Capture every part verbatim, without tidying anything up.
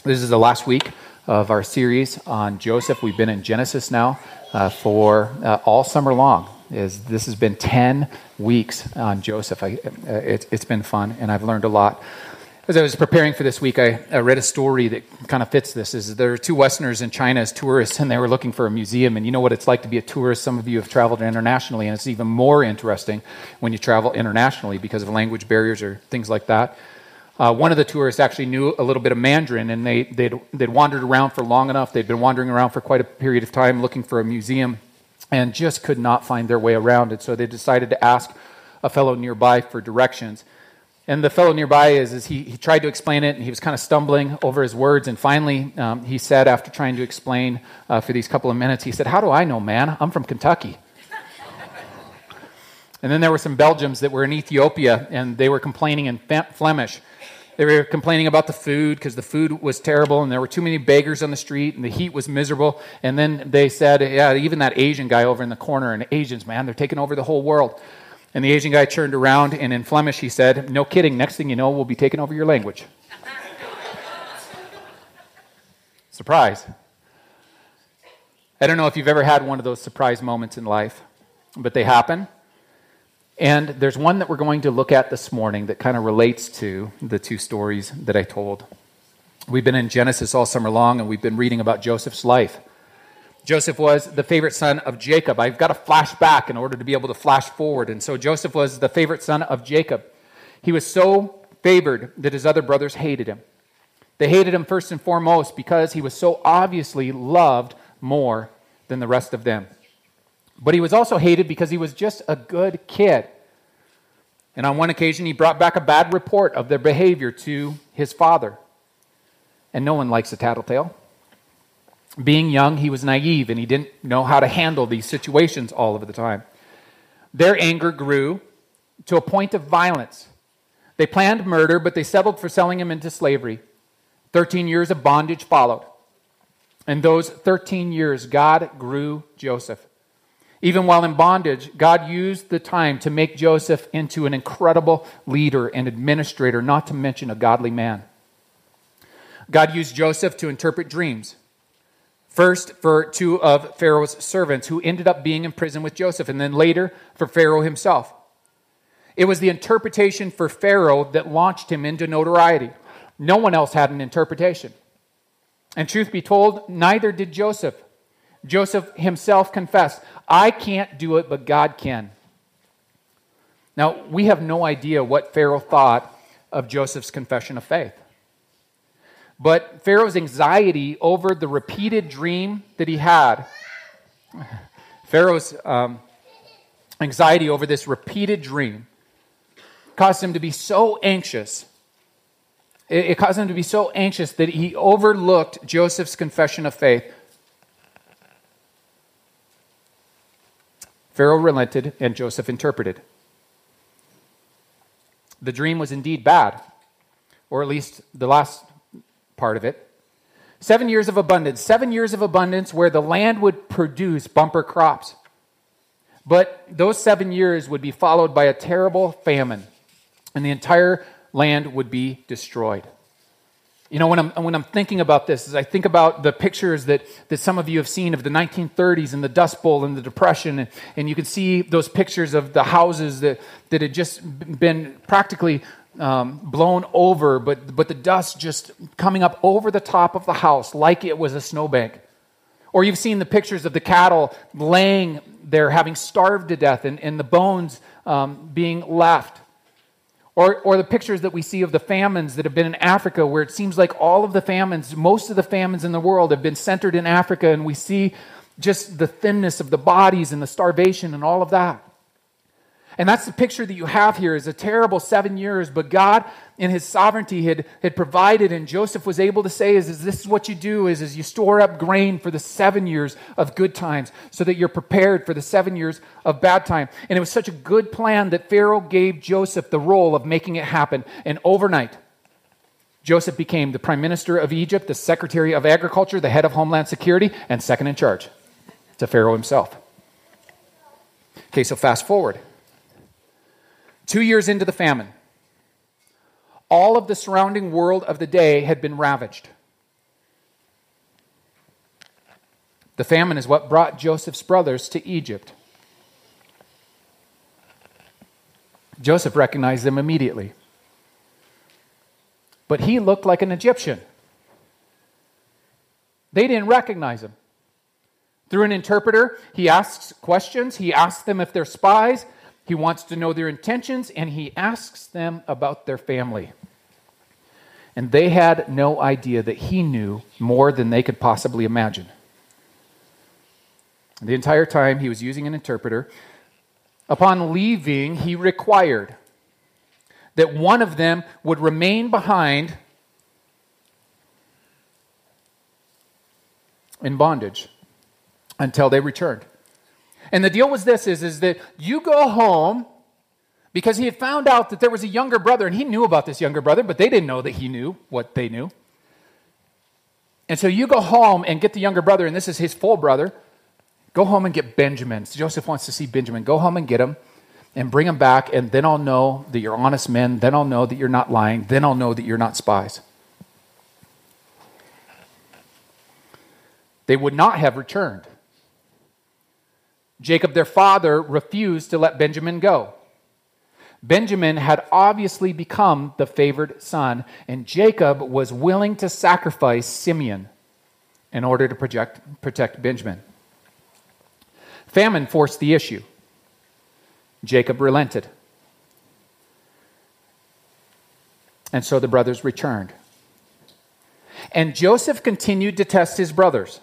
This is the last week of our series on Joseph. We've been in Genesis now uh, for uh, all summer long. Is This has been ten weeks on Joseph. I, uh, it, it's been fun, and I've learned a lot. As I was preparing for this week, I, I read a story that kind of fits this. Is there are two Westerners in China as tourists, and they were looking for a museum. And you know what it's like to be a tourist. Some of you have traveled internationally, and it's even more interesting when you travel internationally because of language barriers or things like that. Uh, one of the tourists actually knew a little bit of Mandarin, and they, they'd, they'd wandered around for long enough. They'd been wandering around for quite a period of time looking for a museum and just could not find their way around it. So they decided to ask a fellow nearby for directions. And the fellow nearby, is, is he, he tried to explain it, and he was kind of stumbling over his words. And finally, um, he said, after trying to explain uh, for these couple of minutes, he said, "How do I know, man? I'm from Kentucky." And then there were some Belgians that were in Ethiopia, and they were complaining in Flemish. They were complaining about the food because the food was terrible and there were too many beggars on the street and the heat was miserable. And then they said, yeah, even that Asian guy over in the corner, and Asians, man, they're taking over the whole world. And the Asian guy turned around and in Flemish he said, "No kidding, next thing you know, we'll be taking over your language." Surprise. I don't know if you've ever had one of those surprise moments in life, but they happen. And there's one that we're going to look at this morning that kind of relates to the two stories that I told. We've been in Genesis all summer long, and we've been reading about Joseph's life. Joseph was the favorite son of Jacob. I've got to flash back in order to be able to flash forward. And so Joseph was the favorite son of Jacob. He was so favored that his other brothers hated him. They hated him first and foremost because he was so obviously loved more than the rest of them. But he was also hated because he was just a good kid. And on one occasion, he brought back a bad report of their behavior to his father. And no one likes a tattletale. Being young, he was naive, and he didn't know how to handle these situations all of the time. Their anger grew to a point of violence. They planned murder, but they settled for selling him into slavery. Thirteen years of bondage followed. And those thirteen years, God grew Joseph. Even while in bondage, God used the time to make Joseph into an incredible leader and administrator, not to mention a godly man. God used Joseph to interpret dreams. First, for two of Pharaoh's servants who ended up being in prison with Joseph, and then later for Pharaoh himself. It was the interpretation for Pharaoh that launched him into notoriety. No one else had an interpretation. And truth be told, neither did Joseph. Joseph himself confessed, "I can't do it, but God can." Now, we have no idea what Pharaoh thought of Joseph's confession of faith. But Pharaoh's anxiety over the repeated dream that he had, Pharaoh's um, anxiety over this repeated dream caused him to be so anxious. It, it caused him to be so anxious that he overlooked Joseph's confession of faith. Pharaoh relented, and Joseph interpreted. The dream was indeed bad, or at least the last part of it. Seven years of abundance, seven years of abundance where the land would produce bumper crops. But those seven years would be followed by a terrible famine, and the entire land would be destroyed. You know, when I'm when I'm thinking about this, as I think about the pictures that, that some of you have seen of the nineteen thirties and the Dust Bowl and the Depression, and, and you can see those pictures of the houses that, that had just been practically um, blown over, but, but the dust just coming up over the top of the house like it was a snowbank. Or you've seen the pictures of the cattle laying there having starved to death and, and the bones um, being left. Or, or the pictures that we see of the famines that have been in Africa, where it seems like all of the famines, most of the famines in the world have been centered in Africa, and we see just the thinness of the bodies and the starvation and all of that. And that's the picture that you have here, is a terrible seven years, but God in his sovereignty had, had provided, and Joseph was able to say, is, is this is what you do, is, is you store up grain for the seven years of good times, so that you're prepared for the seven years of bad time. And it was such a good plan that Pharaoh gave Joseph the role of making it happen. And overnight, Joseph became the prime minister of Egypt, the secretary of agriculture, the head of homeland security, and second in charge to Pharaoh himself. Okay, so fast forward. Two years into the famine, all of the surrounding world of the day had been ravaged. The famine is what brought Joseph's brothers to Egypt. Joseph recognized them immediately. But he looked like an Egyptian. They didn't recognize him. Through an interpreter, he asks questions. He asks them if they're spies. He wants to know their intentions, and he asks them about their family. And they had no idea that he knew more than they could possibly imagine. The entire time he was using an interpreter. Upon leaving, he required that one of them would remain behind in bondage until they returned. And the deal was this, is, is that you go home, because he had found out that there was a younger brother, and he knew about this younger brother, but they didn't know that he knew what they knew. And so you go home and get the younger brother, and this is his full brother. Go home and get Benjamin. Joseph wants to see Benjamin. Go home and get him and bring him back, and then I'll know that you're honest men. Then I'll know that you're not lying. Then I'll know that you're not spies. They would not have returned. Jacob, their father, refused to let Benjamin go. Benjamin had obviously become the favored son, and Jacob was willing to sacrifice Simeon in order to project, protect Benjamin. Famine forced the issue. Jacob relented. And so the brothers returned. And Joseph continued to test his brothers.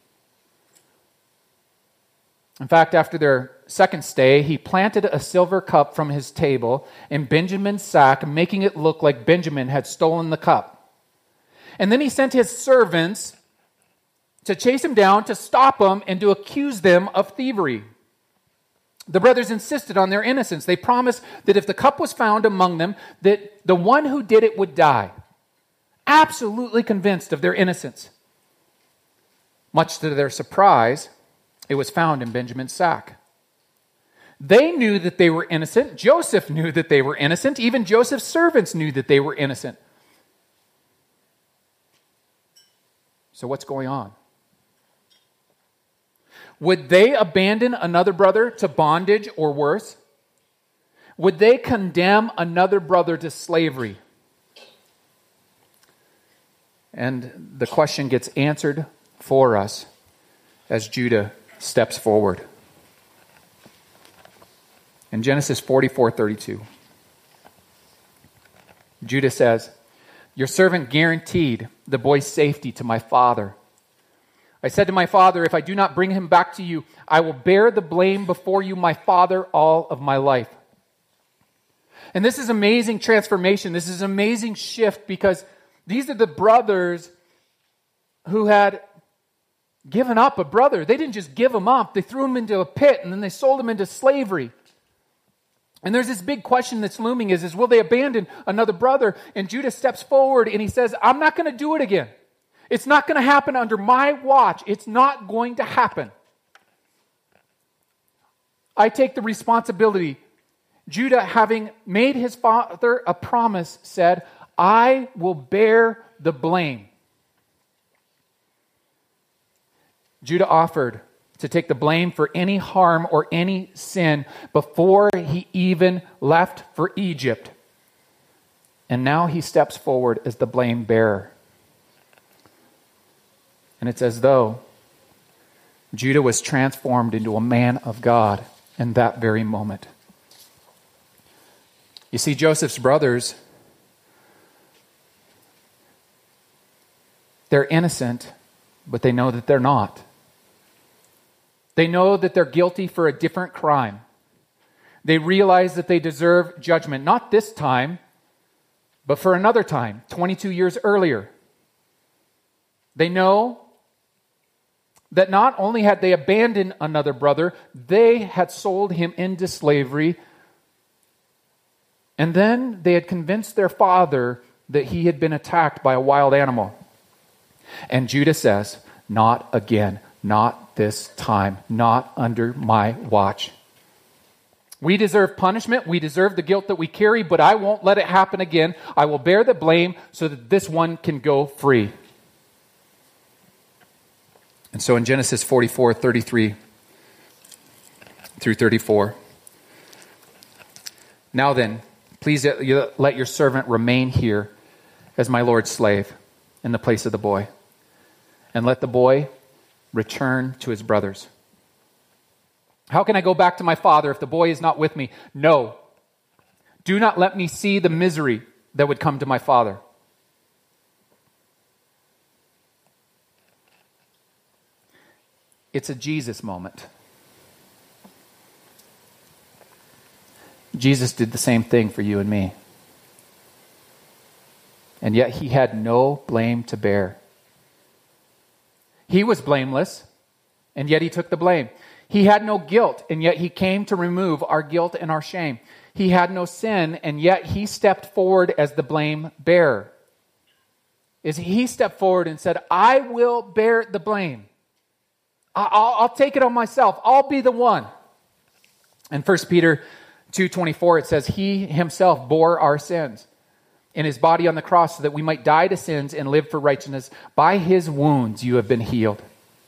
In fact, after their second stay, he planted a silver cup from his table in Benjamin's sack, making it look like Benjamin had stolen the cup. And then he sent his servants to chase him down, to stop him, and to accuse them of thievery. The brothers insisted on their innocence. They promised that if the cup was found among them, that the one who did it would die. Absolutely convinced of their innocence. Much to their surprise, it was found in Benjamin's sack. They knew that they were innocent. Joseph knew that they were innocent. Even Joseph's servants knew that they were innocent. So what's going on? Would they abandon another brother to bondage or worse? Would they condemn another brother to slavery? And the question gets answered for us as Judah steps forward. In Genesis forty-four thirty-two, Judah says, "Your servant guaranteed the boy's safety to my father. I said to my father, if I do not bring him back to you, I will bear the blame before you, my father, all of my life." And this is amazing transformation. This is an amazing shift, because these are the brothers who had given up a brother. They didn't just give him up. They threw him into a pit, and then they sold him into slavery. And there's this big question that's looming is, is will they abandon another brother? And Judah steps forward and he says, I'm not going to do it again. It's not going to happen under my watch. It's not going to happen. I take the responsibility. Judah, having made his father a promise, said, I will bear the blame. Judah offered to take the blame for any harm or any sin before he even left for Egypt. And now he steps forward as the blame bearer. And it's as though Judah was transformed into a man of God in that very moment. You see, Joseph's brothers, they're innocent, but they know that they're not. They know that they're guilty for a different crime. They realize that they deserve judgment, not this time, but for another time, twenty-two years earlier. They know that not only had they abandoned another brother, they had sold him into slavery, and then they had convinced their father that he had been attacked by a wild animal. And Judah says, not again, not this time, not under my watch. We deserve punishment. We deserve the guilt that we carry, but I won't let it happen again. I will bear the blame so that this one can go free. And so in Genesis forty-four, thirty-three through thirty-four, now then, please let your servant remain here as my Lord's slave in the place of the boy, and let the boy return to his brothers. How can I go back to my father if the boy is not with me? No. Do not let me see the misery that would come to my father. It's a Jesus moment. Jesus did the same thing for you and me. And yet he had no blame to bear. He was blameless, and yet he took the blame. He had no guilt, and yet he came to remove our guilt and our shame. He had no sin, and yet he stepped forward as the blame bearer. Is he stepped forward and said, I will bear the blame. I'll, I'll take it on myself. I'll be the one. In First Peter two twenty-four, it says, he himself bore our sins in his body on the cross so that we might die to sins and live for righteousness. By his wounds you have been healed.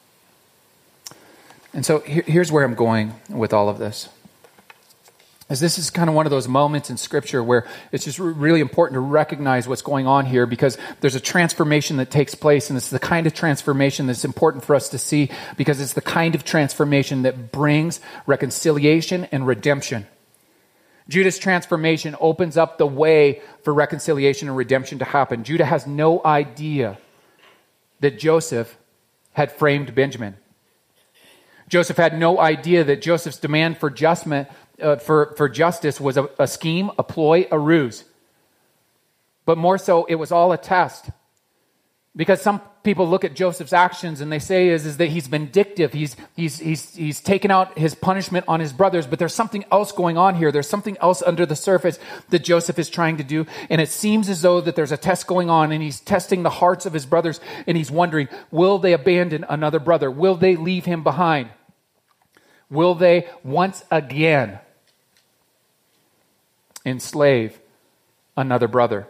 And so here, here's where I'm going with all of this. As this is kind of one of those moments in Scripture where it's just really important to recognize what's going on here, because there's a transformation that takes place, and it's the kind of transformation that's important for us to see, because it's the kind of transformation that brings reconciliation and redemption. Judah's transformation opens up the way for reconciliation and redemption to happen. Judah has no idea that Joseph had framed Benjamin. Joseph had no idea that Joseph's demand for justment, uh, for, for justice was a, a scheme, a ploy, a ruse. But more so, it was all a test. Because some people look at Joseph's actions and they say is, is that he's vindictive. He's, he's, he's, he's taken out his punishment on his brothers. But there's something else going on here. There's something else under the surface that Joseph is trying to do. And it seems as though that there's a test going on, and he's testing the hearts of his brothers. And he's wondering, will they abandon another brother? Will they leave him behind? Will they once again enslave another brother?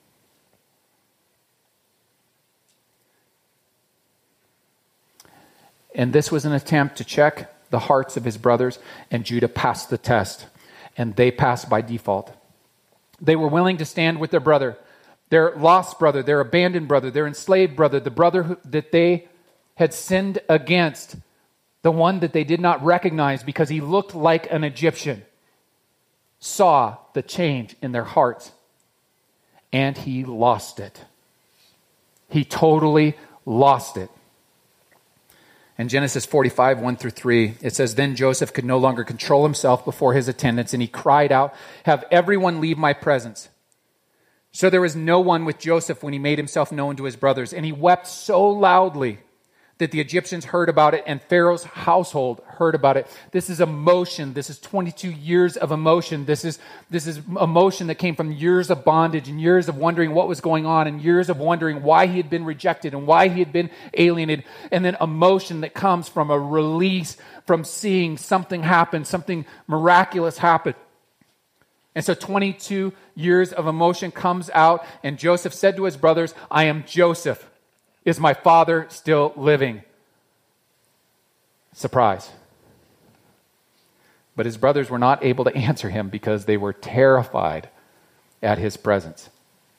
And this was an attempt to check the hearts of his brothers, and Judah passed the test, and they passed by default. They were willing to stand with their brother, their lost brother, their abandoned brother, their enslaved brother, the brother who, that they had sinned against, the one that they did not recognize because he looked like an Egyptian, saw the change in their hearts, and he lost it. He totally lost it. In Genesis forty-five, one through three, it says, then Joseph could no longer control himself before his attendants, and he cried out, have everyone leave my presence. So there was no one with Joseph when he made himself known to his brothers, and he wept so loudly that the Egyptians heard about it, and Pharaoh's household heard about it. This is emotion. This is twenty-two years of emotion. This is, this is emotion that came from years of bondage and years of wondering what was going on, and years of wondering why he had been rejected and why he had been alienated. And then emotion that comes from a release from seeing something happen, something miraculous happen. And so twenty-two years of emotion comes out, and Joseph said to his brothers, I am Joseph. Is my father still living? Surprise. But his brothers were not able to answer him because they were terrified at his presence.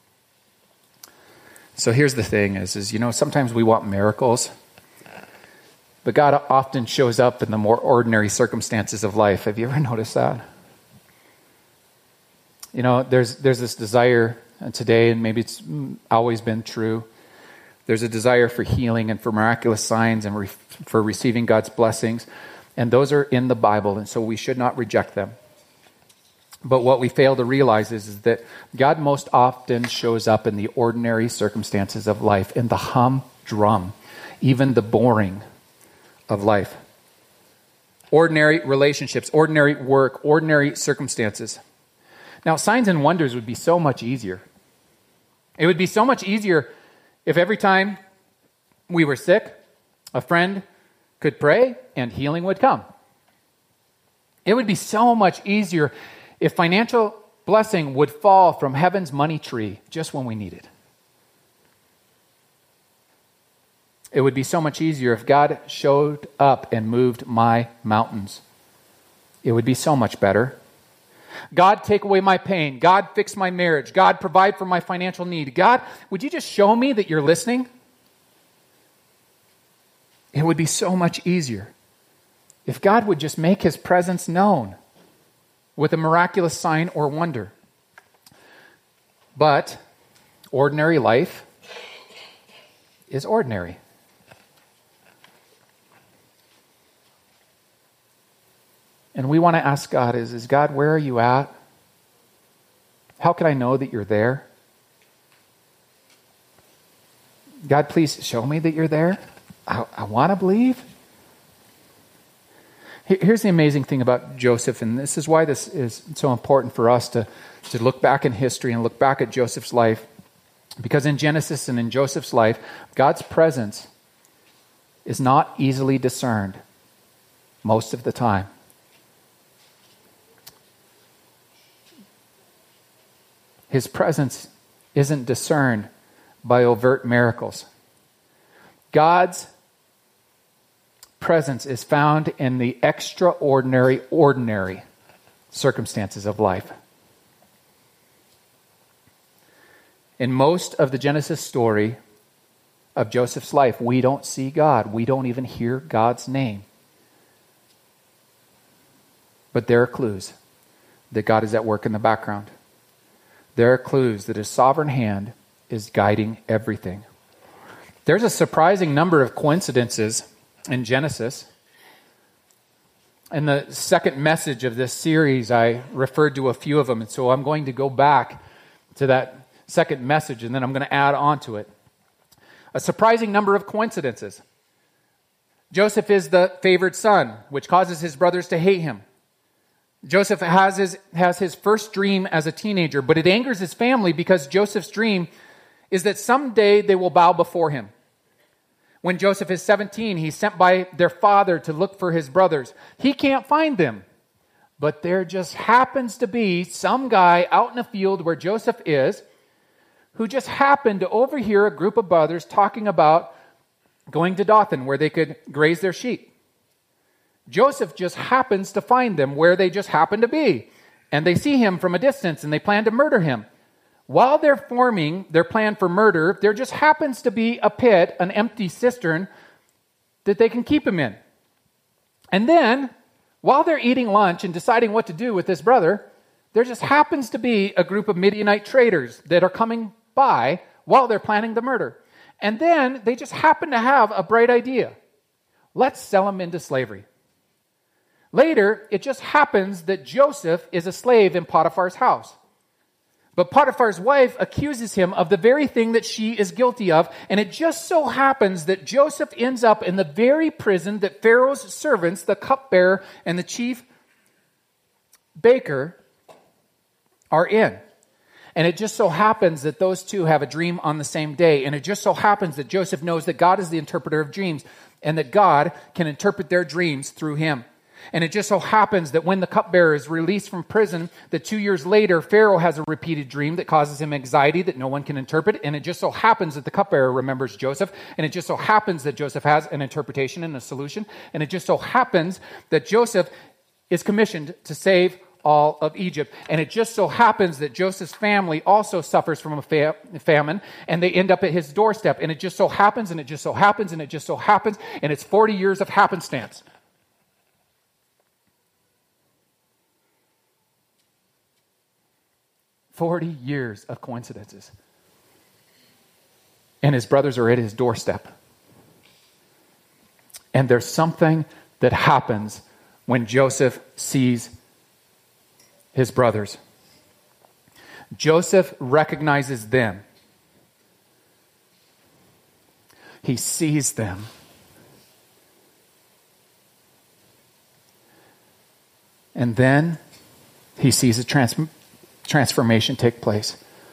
So here's the thing is, is, you know, sometimes we want miracles, but God often shows up in the more ordinary circumstances of life. Have you ever noticed that? You know, there's there's this desire today, and maybe it's always been true. There's a desire for healing and for miraculous signs and re- for receiving God's blessings. And those are in the Bible, and so we should not reject them. But what we fail to realize is, is that God most often shows up in the ordinary circumstances of life, in the humdrum, even the boring of life. Ordinary relationships, ordinary work, ordinary circumstances. Now, signs and wonders would be so much easier. It would be so much easier if every time we were sick, a friend could pray and healing would come. It would be so much easier if financial blessing would fall from heaven's money tree just when we need it. It would be so much easier if God showed up and moved my mountains. It would be so much better. God, take away my pain. God, fix my marriage. God, provide for my financial need. God, would you just show me that you're listening? It would be so much easier if God would just make his presence known with a miraculous sign or wonder. But ordinary life is ordinary. And we want to ask God, is, is God, where are you at? How can I know that you're there? God, please show me that you're there. I, I want to believe. Here's the amazing thing about Joseph, and this is why this is so important for us to, to look back in history and look back at Joseph's life. Because in Genesis and in Joseph's life, God's presence is not easily discerned most of the time. His presence isn't discerned by overt miracles. God's presence is found in the extraordinary, ordinary circumstances of life. In most of the Genesis story of Joseph's life, we don't see God. We don't even hear God's name. But there are clues that God is at work in the background. There are clues that his sovereign hand is guiding everything. There's a surprising number of coincidences in Genesis. In the second message of this series, I referred to a few of them, and so I'm going to go back to that second message, and then I'm going to add on to it. A surprising number of coincidences. Joseph is the favored son, which causes his brothers to hate him. Joseph has his, has his first dream as a teenager, but it angers his family because Joseph's dream is that someday they will bow before him. When Joseph is seventeen, he's sent by their father to look for his brothers. He can't find them, but there just happens to be some guy out in a field where Joseph is who just happened to overhear a group of brothers talking about going to Dothan where they could graze their sheep. Joseph just happens to find them where they just happen to be. And they see him from a distance and they plan to murder him. While they're forming their plan for murder, there just happens to be a pit, an empty cistern, that they can keep him in. And then, while they're eating lunch and deciding what to do with this brother, there just happens to be a group of Midianite traders that are coming by while they're planning the murder. And then they just happen to have a bright idea. Let's sell him into slavery. Later, it just happens that Joseph is a slave in Potiphar's house. But Potiphar's wife accuses him of the very thing that she is guilty of, and it just so happens that Joseph ends up in the very prison that Pharaoh's servants, the cupbearer and the chief baker, are in. And it just so happens that those two have a dream on the same day, and it just so happens that Joseph knows that God is the interpreter of dreams, and that God can interpret their dreams through him. And it just so happens that when the cupbearer is released from prison, that two years later, Pharaoh has a repeated dream that causes him anxiety that no one can interpret. And it just so happens that the cupbearer remembers Joseph. And it just so happens that Joseph has an interpretation and a solution. And it just so happens that Joseph is commissioned to save all of Egypt. And it just so happens that Joseph's family also suffers from a fa- famine, and they end up at his doorstep. And it just so happens, and it just so happens, and it just so happens, and it's forty years of happenstance. forty years of coincidences. And his brothers are at his doorstep. And there's something that happens when Joseph sees his brothers. Joseph recognizes them. He sees them. And then he sees a transformation. transformation take place.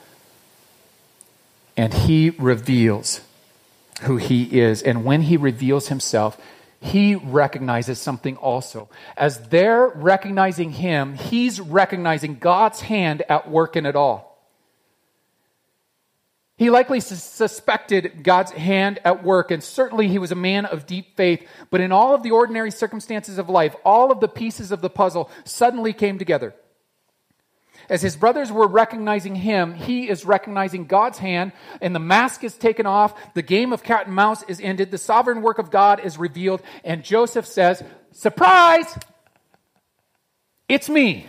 And he reveals who he is. And when he reveals himself, he recognizes something also. As they're recognizing him, he's recognizing God's hand at work in it all. He likely sus- suspected God's hand at work, and certainly he was a man of deep faith. But in all of the ordinary circumstances of life, all of the pieces of the puzzle suddenly came together. As his brothers were recognizing him, he is recognizing God's hand, and the mask is taken off, the game of cat and mouse is ended, the sovereign work of God is revealed, and Joseph says, "Surprise! It's me."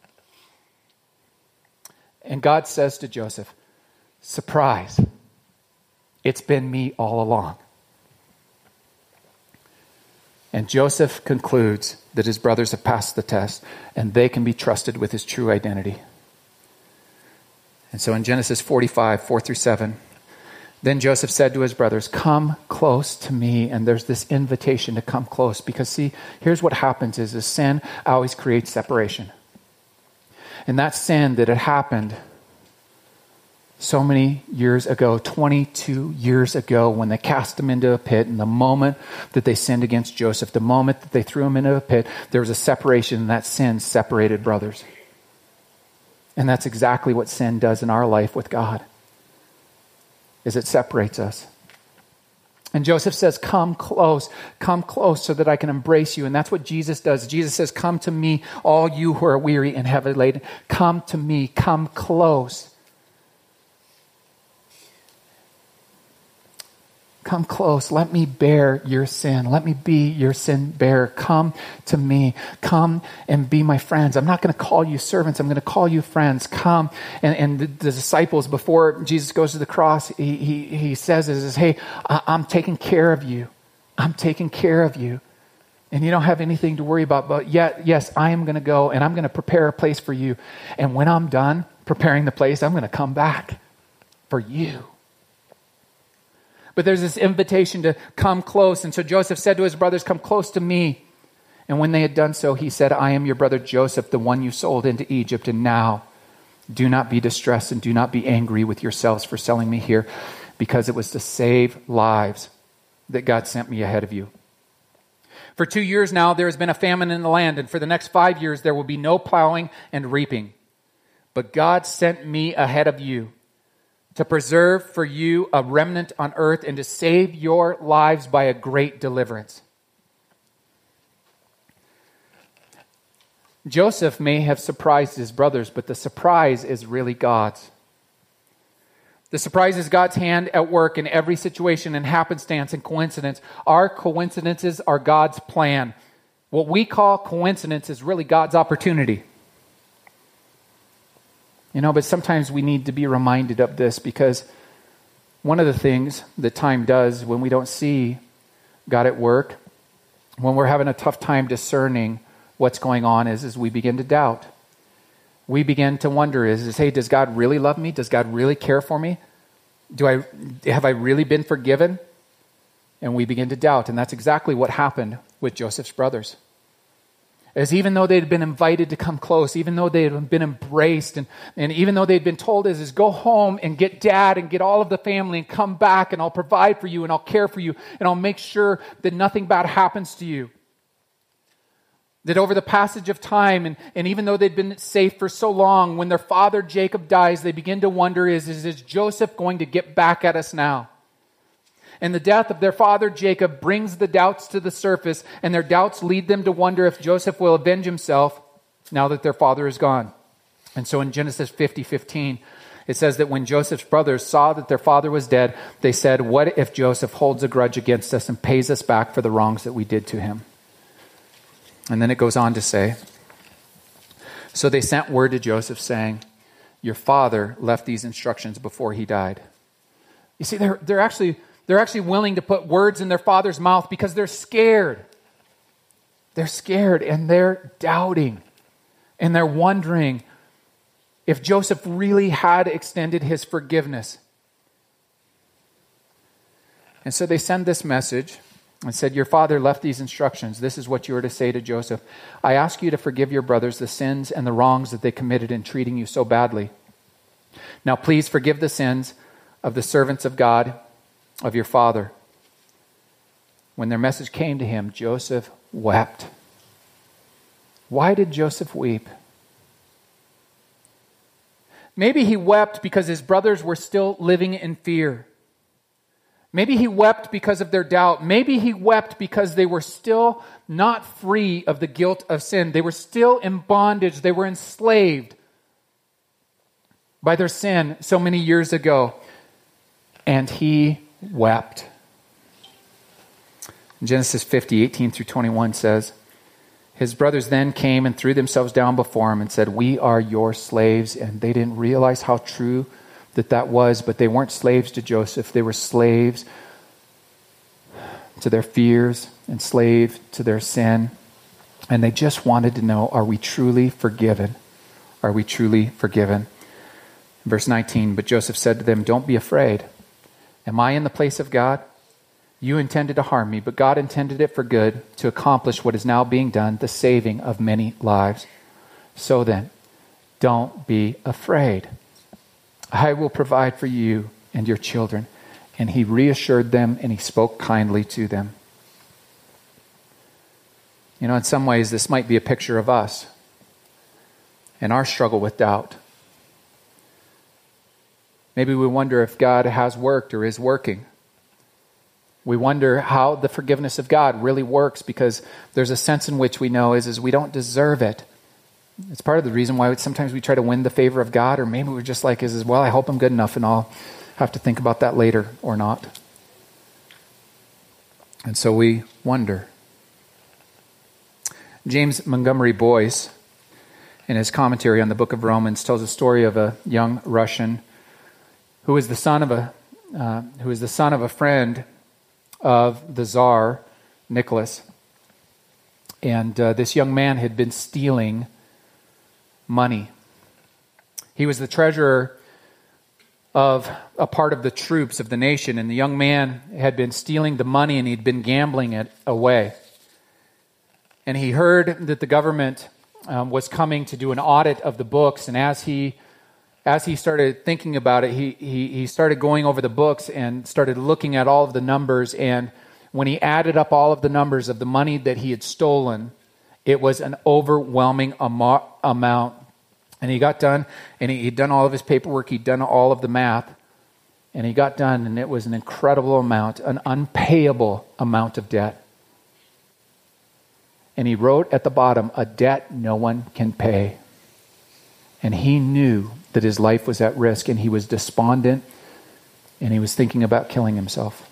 And God says to Joseph, "Surprise! It's been me all along." And Joseph concludes that his brothers have passed the test and they can be trusted with his true identity. And so in Genesis forty-five, four through seven, then Joseph said to his brothers, "Come close to me." And there's this invitation to come close, because see, here's what happens is, is sin always creates separation. And that sin that had happened so many years ago, twenty-two years ago, when they cast him into a pit, and the moment that they sinned against Joseph, the moment that they threw him into a pit, there was a separation, and that sin separated brothers. And that's exactly what sin does in our life with God, is it separates us. And Joseph says, "Come close, come close so that I can embrace you." And that's what Jesus does. Jesus says, "Come to me, all you who are weary and heavy laden. Come to me, come close. Come close. Let me bear your sin. Let me be your sin bearer. Come to me. Come and be my friends. I'm not going to call you servants. I'm going to call you friends. Come." And, and the, the disciples, before Jesus goes to the cross, he, he, he says, is, "Hey, I, I'm taking care of you. I'm taking care of you. And you don't have anything to worry about. But yet, yes, I am going to go and I'm going to prepare a place for you. And when I'm done preparing the place, I'm going to come back for you." But there's this invitation to come close. And so Joseph said to his brothers, "Come close to me." And when they had done so, he said, "I am your brother Joseph, the one you sold into Egypt. And now do not be distressed and do not be angry with yourselves for selling me here, because it was to save lives that God sent me ahead of you. For two years now, there has been a famine in the land, and for the next five years, there will be no plowing and reaping. But God sent me ahead of you to preserve for you a remnant on earth and to save your lives by a great deliverance." Joseph may have surprised his brothers, but the surprise is really God's. The surprise is God's hand at work in every situation and happenstance and coincidence. Our coincidences are God's plan. What we call coincidence is really God's opportunity. You know, but sometimes we need to be reminded of this, because one of the things that time does when we don't see God at work, when we're having a tough time discerning what's going on, is, is we begin to doubt. We begin to wonder, is, is, hey, does God really love me? Does God really care for me? Do I have I really been forgiven? And we begin to doubt. And that's exactly what happened with Joseph's brothers. As even though they'd been invited to come close, even though they had been embraced, and, and even though they'd been told, is, is go home and get dad and get all of the family and come back and I'll provide for you and I'll care for you and I'll make sure that nothing bad happens to you. That over the passage of time, and, and even though they'd been safe for so long, when their father Jacob dies, they begin to wonder, is, is, is Joseph going to get back at us now? And the death of their father Jacob brings the doubts to the surface, and their doubts lead them to wonder if Joseph will avenge himself now that their father is gone. And so in Genesis fifty fifteen, it says that when Joseph's brothers saw that their father was dead, they said, "What if Joseph holds a grudge against us and pays us back for the wrongs that we did to him?" And then it goes on to say, "So they sent word to Joseph saying, 'Your father left these instructions before he died.'" You see, they're, they're actually... They're actually willing to put words in their father's mouth because they're scared. They're scared and they're doubting. And they're wondering if Joseph really had extended his forgiveness. And so they send this message and said, "Your father left these instructions. This is what you are to say to Joseph. I ask you to forgive your brothers the sins and the wrongs that they committed in treating you so badly. Now please forgive the sins of the servants of God, of your father." When their message came to him, Joseph wept. Why did Joseph weep? Maybe he wept because his brothers were still living in fear. Maybe he wept because of their doubt. Maybe he wept because they were still not free of the guilt of sin. They were still in bondage. They were enslaved by their sin so many years ago. And he wept. Genesis fifty, eighteen through twenty-one says, his brothers then came and threw themselves down before him and said, we are your slaves. And they didn't realize how true that that was, but they weren't slaves to Joseph. They were slaves to their fears, enslaved to their sin. And they just wanted to know, are we truly forgiven? Are we truly forgiven? Verse nineteen, but Joseph said to them, don't be afraid. Am I in the place of God? You intended to harm me, but God intended it for good, to accomplish what is now being done, the saving of many lives. So then, don't be afraid. I will provide for you and your children. And he reassured them, and he spoke kindly to them. You know, in some ways, this might be a picture of us and our struggle with doubt. Maybe we wonder if God has worked or is working. We wonder how the forgiveness of God really works, because there's a sense in which we know is, is we don't deserve it. It's part of the reason why sometimes we try to win the favor of God, or maybe we're just like, is, is well, I hope I'm good enough and I'll have to think about that later or not. And so we wonder. James Montgomery Boyce, in his commentary on the book of Romans, tells a story of a young Russian who was the son of a uh, who was the son of a friend of the Tsar, Nicholas. And uh, this young man had been stealing money. He was the treasurer of a part of the troops of the nation, and the young man had been stealing the money and he'd been gambling it away. And he heard that the government um, was coming to do an audit of the books, and as he as he started thinking about it, he, he he started going over the books and started looking at all of the numbers, and when he added up all of the numbers of the money that he had stolen, it was an overwhelming amo- amount. And he got done, and he, he'd done all of his paperwork, he'd done all of the math, and he got done, and it was an incredible amount, an unpayable amount of debt. And he wrote at the bottom, a debt no one can pay. And he knew that his life was at risk, and he was despondent, and he was thinking about killing himself.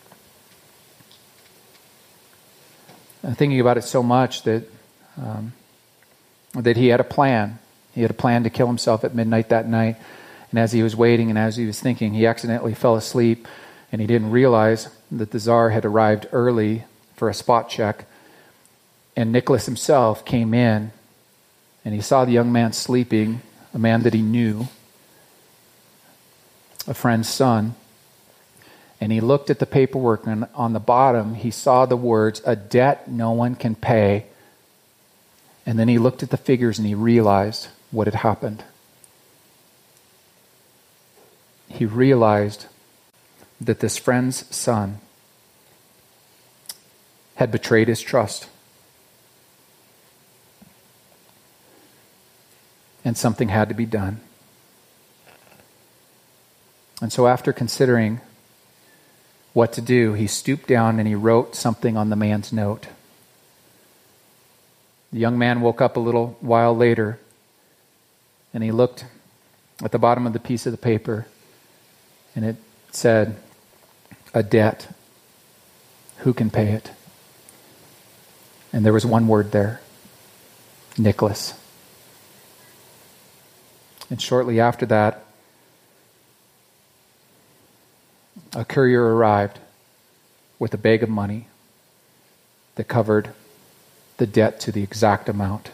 I'm thinking about it so much that um, that he had a plan. He had a plan to kill himself at midnight that night. And as he was waiting and as he was thinking, he accidentally fell asleep, and he didn't realize that the Tsar had arrived early for a spot check. And Nicholas himself came in, and he saw the young man sleeping, a man that he knew, a friend's son. And he looked at the paperwork, and on the bottom he saw the words, a debt no one can pay. And then he looked at the figures and he realized what had happened. He realized that this friend's son had betrayed his trust. And something had to be done. And so after considering what to do, he stooped down and he wrote something on the man's note. The young man woke up a little while later, and he looked at the bottom of the piece of the paper, and it said, a debt. Who can pay it? And there was one word there, Nicholas. And shortly after that, a courier arrived with a bag of money that covered the debt to the exact amount.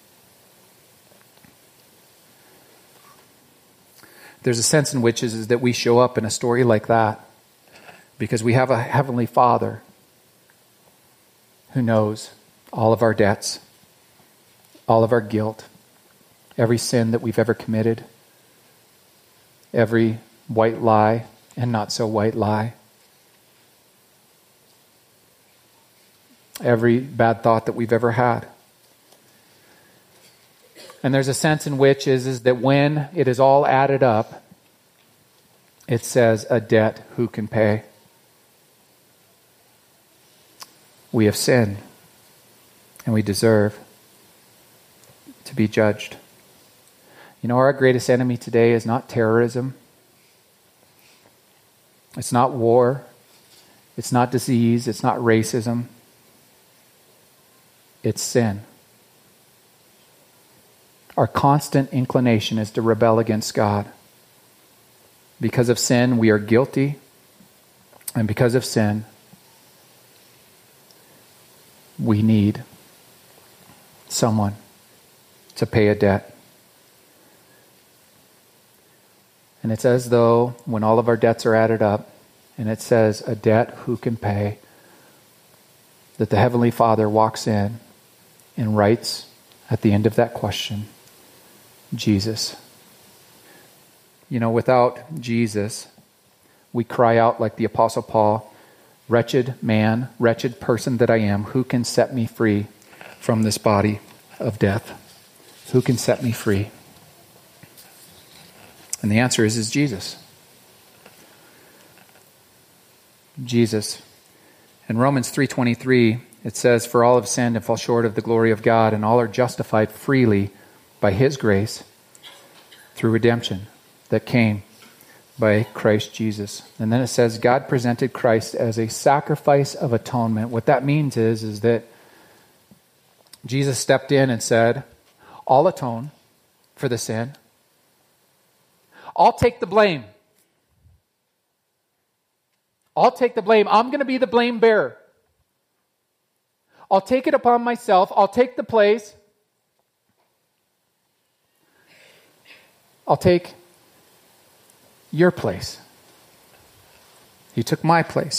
There's a sense in which is, is that we show up in a story like that because we have a heavenly Father who knows all of our debts, all of our guilt, every sin that we've ever committed, every white lie and not so white lie, every bad thought that we've ever had. And there's a sense in which is, is that when it is all added up, it says a debt who can pay. We have sinned, and we deserve to be judged. You know, our greatest enemy today is not terrorism. It's not war. It's not disease. It's not racism. It's sin. Our constant inclination is to rebel against God. Because of sin, we are guilty. And because of sin, we need someone to pay a debt. And it's as though when all of our debts are added up, and it says a debt who can pay, that the Heavenly Father walks in and writes at the end of that question, Jesus. You know, without Jesus, we cry out like the Apostle Paul, wretched man, wretched person that I am, who can set me free from this body of death? Who can set me free? And the answer is, is Jesus. Jesus. In Romans three twenty-three, it says, for all have sinned and fall short of the glory of God, and all are justified freely by His grace through redemption that came by Christ Jesus. And then it says, God presented Christ as a sacrifice of atonement. What that means is, is that Jesus stepped in and said, I'll atone for the sin. I'll take the blame. I'll take the blame. I'm going to be the blame bearer. I'll take it upon myself. I'll take the place. I'll take your place. He took my place.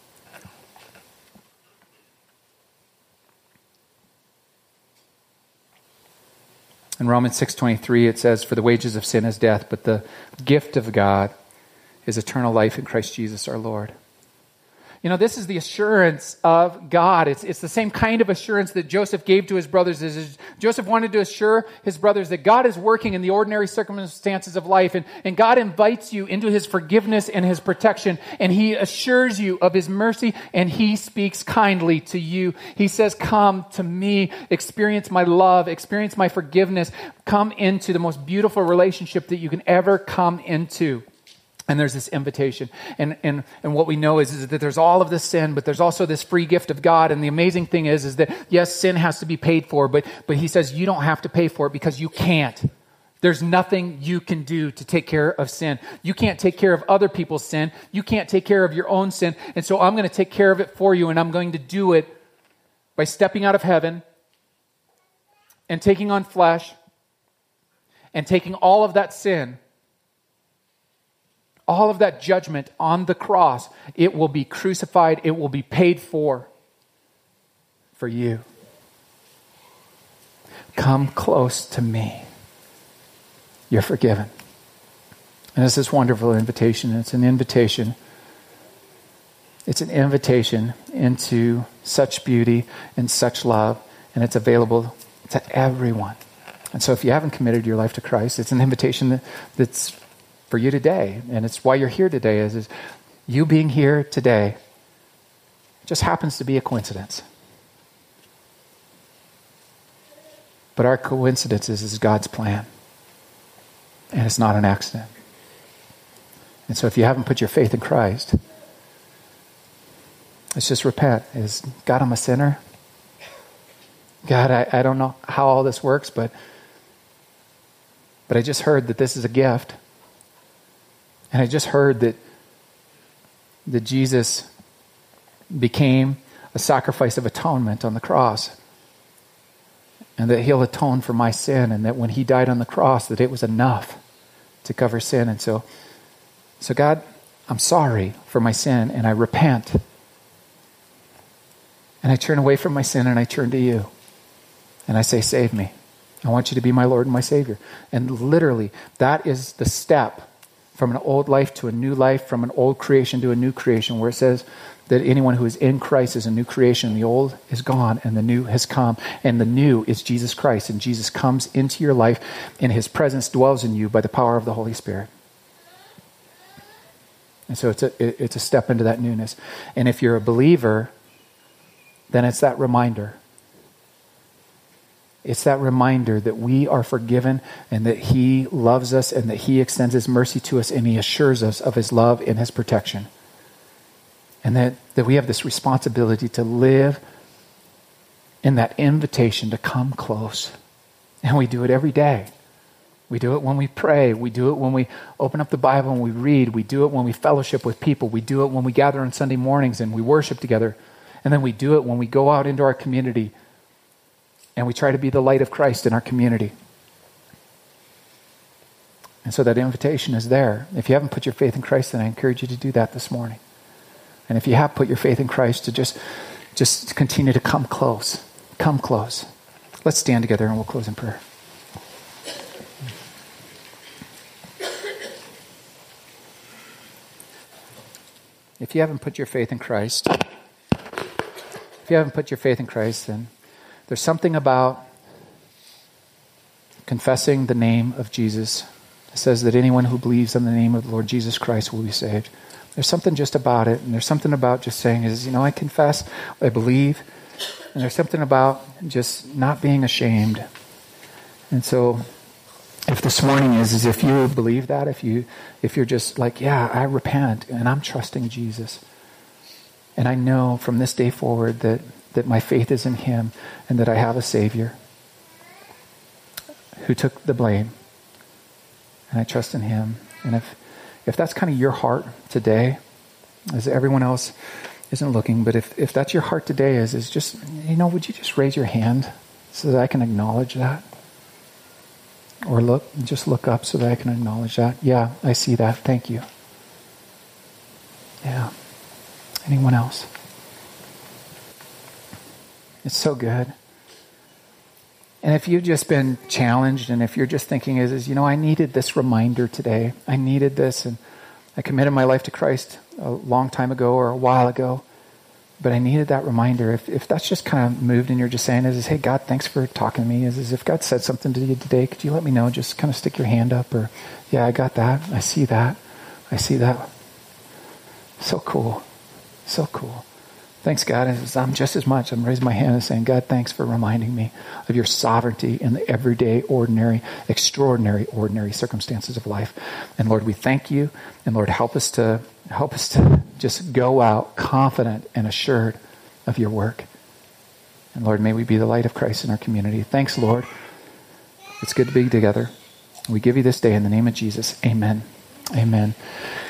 In Romans six twenty-three, it says, for the wages of sin is death, but the gift of God is eternal life in Christ Jesus our Lord. You know, this is the assurance of God. It's, it's the same kind of assurance that Joseph gave to his brothers. Is Joseph wanted to assure his brothers that God is working in the ordinary circumstances of life, and, and God invites you into His forgiveness and His protection, and He assures you of His mercy, and He speaks kindly to you. He says, come to me, experience my love, experience my forgiveness, come into the most beautiful relationship that you can ever come into. And there's this invitation. And, and, and what we know is, is that there's all of this sin, but there's also this free gift of God. And the amazing thing is, is that, yes, sin has to be paid for, but, but He says you don't have to pay for it because you can't. There's nothing you can do to take care of sin. You can't take care of other people's sin. You can't take care of your own sin. And so I'm going to take care of it for you, and I'm going to do it by stepping out of heaven and taking on flesh and taking all of that sin, all of that judgment on the cross. It will be crucified. It will be paid for, for you. Come close to me. You're forgiven. And it's this wonderful invitation. It's an invitation. It's an invitation into such beauty and such love, and it's available to everyone. And so if you haven't committed your life to Christ, it's an invitation that, that's for you today, and it's why you're here today. Is, is you being here today just happens to be a coincidence. But our coincidence is, is God's plan, and it's not an accident. And so if you haven't put your faith in Christ, let's just repent. Is God, I'm a sinner. God, I, I don't know how all this works, but but I just heard that this is a gift. And I just heard that, that Jesus became a sacrifice of atonement on the cross. And that He'll atone for my sin. And that when He died on the cross, that it was enough to cover sin. And so, so God, I'm sorry for my sin, and I repent. And I turn away from my sin, and I turn to You. And I say, save me. I want You to be my Lord and my Savior. And literally, that is the step from an old life to a new life, from an old creation to a new creation, where it says that anyone who is in Christ is a new creation. The old is gone and the new has come. And the new is Jesus Christ. And Jesus comes into your life and his presence dwells in you by the power of the Holy Spirit. And so it's a, it's a step into that newness. And if you're a believer, then it's that reminder. It's that reminder that we are forgiven and that he loves us and that he extends his mercy to us and he assures us of his love and his protection. And that, that we have this responsibility to live in that invitation to come close. And we do it every day. We do it when we pray. We do it when we open up the Bible and we read. We do it when we fellowship with people. We do it when we gather on Sunday mornings and we worship together. And then we do it when we go out into our community and we try to be the light of Christ in our community. And so that invitation is there. If you haven't put your faith in Christ, then I encourage you to do that this morning. And if you have put your faith in Christ, to just, just continue to come close. Come close. Let's stand together and we'll close in prayer. If you haven't put your faith in Christ, if you haven't put your faith in Christ, then there's something about confessing the name of Jesus. It says that anyone who believes in the name of the Lord Jesus Christ will be saved. There's something just about it, and there's something about just saying, is, you know, I confess, I believe, and there's something about just not being ashamed. And so, if this morning is, is if you believe that, if you, if you're just like, yeah, I repent, and I'm trusting Jesus, and I know from this day forward that, that my faith is in him, and that I have a Savior who took the blame, and I trust in him. And if If that's kind of your heart today, as everyone else isn't looking, but if, if that's your heart today is, is just, you know, would you just raise your hand so that I can acknowledge that? Or look, just look up so that I can acknowledge that. Yeah, I see that. Thank you. Yeah. Anyone else? It's so good. And if you've just been challenged, and if you're just thinking is, is, you know, I needed this reminder today. I needed this, and I committed my life to Christ a long time ago or a while ago, but I needed that reminder. If if that's just kind of moved and you're just saying is, is hey, God, thanks for talking to me. Is, is if God said something to you today, could you let me know? Just kind of stick your hand up, or, yeah, I got that. I see that. I see that. So cool. So cool. Thanks, God. I'm just as much. I'm raising my hand and saying, God, thanks for reminding me of your sovereignty in the everyday, ordinary, extraordinary, ordinary circumstances of life. And Lord, we thank you. And Lord, help us to help us to just go out confident and assured of your work. And Lord, may we be the light of Christ in our community. Thanks, Lord. It's good to be together. We give you this day in the name of Jesus. Amen. Amen.